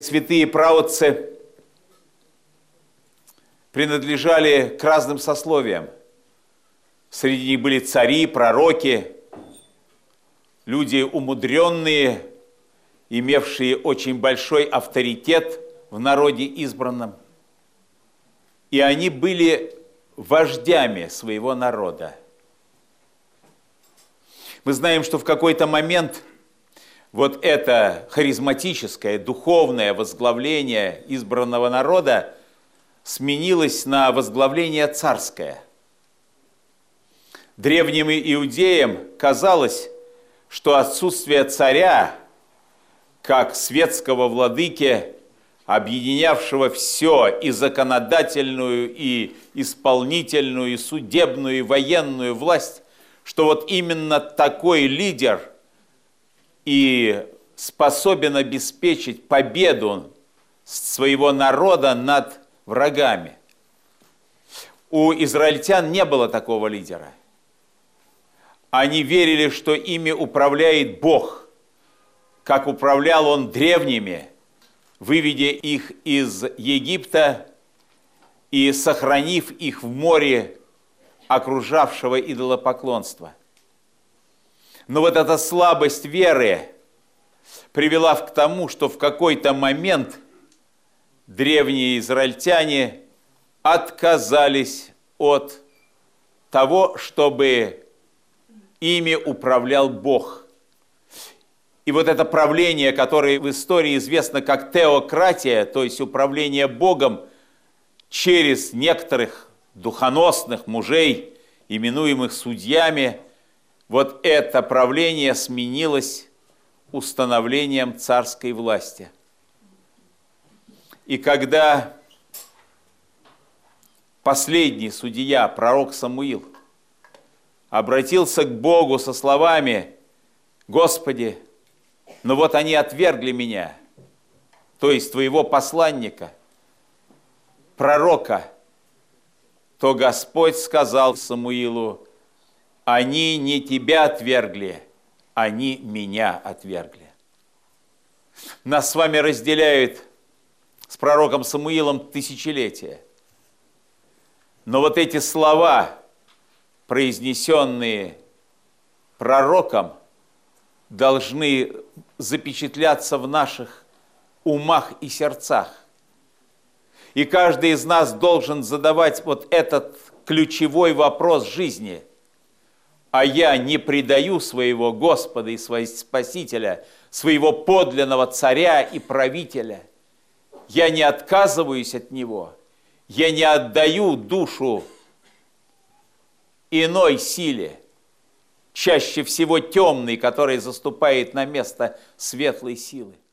Святые праотцы принадлежали к разным сословиям. Среди них были цари, пророки, люди умудренные, имевшие очень большой авторитет в народе избранном. И они были вождями своего народа. Мы знаем, что в какой-то момент вот это харизматическое, духовное возглавление избранного народа сменилось на возглавление царское. Древним иудеям казалось, что отсутствие царя, как светского владыки, объединявшего все, и законодательную, и исполнительную, и судебную, и военную власть, что вот именно такой лидер и способен обеспечить победу своего народа над врагами. У израильтян не было такого лидера. Они верили, что ими управляет Бог, как управлял Он древними, выведя их из Египта и сохранив их в море окружавшего идолопоклонства. Но вот эта слабость веры привела к тому, что в какой-то момент древние израильтяне отказались от того, чтобы ими управлял Бог. И вот это правление, которое в истории известно как теократия, то есть управление Богом через некоторых духоносных мужей, именуемых судьями, вот это правление сменилось установлением царской власти. И когда последний судья, пророк Самуил, обратился к Богу со словами: «Господи, но вот они отвергли меня», то есть твоего посланника, пророка, то Господь сказал Самуилу: «Они не тебя отвергли, они меня отвергли». Нас с вами разделяют с пророком Самуилом тысячелетия. Но вот эти слова, произнесенные пророком, должны запечатляться в наших умах и сердцах. И каждый из нас должен задавать вот этот ключевой вопрос жизни: а я не предаю своего Господа и своего Спасителя, своего подлинного царя и правителя? Я не отказываюсь от Него, я не отдаю душу иной силе, чаще всего темной, которая заступает на место светлой силы.